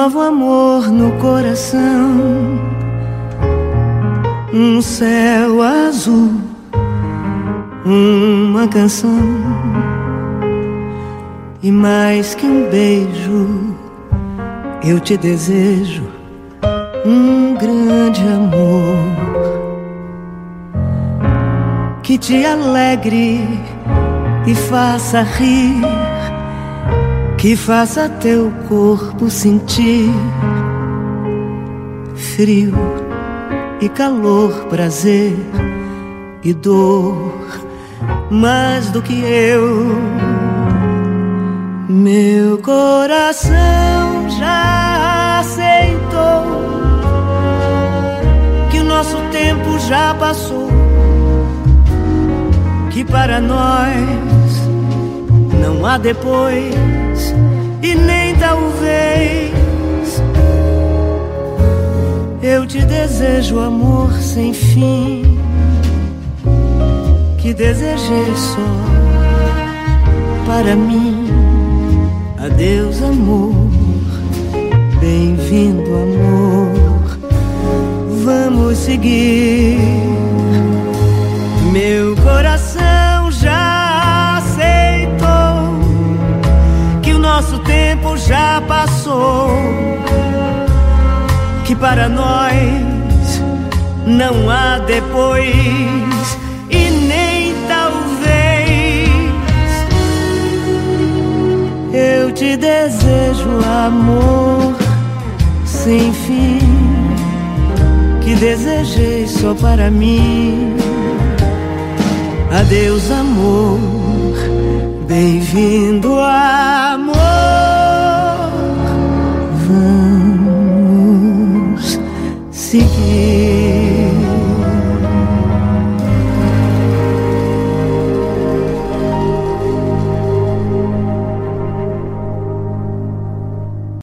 novo amor no coração, um céu azul, uma canção, e mais que um beijo, eu te desejo um grande amor que te alegre e faça rir, que faça teu corpo sentir frio e calor, prazer e dor, mais do que eu. Meu coração já aceitou que o nosso tempo já passou, que para nós não há depois e nem talvez. Eu te desejo amor sem fim, que desejei só para mim. Adeus amor, bem-vindo amor, vamos seguir. Meu coração já aceitou que o nosso tempo já passou, que para nós não há depois e nem talvez. Eu te desejo amor sem fim, que desejei só para mim. Adeus amor, bem-vindo amor.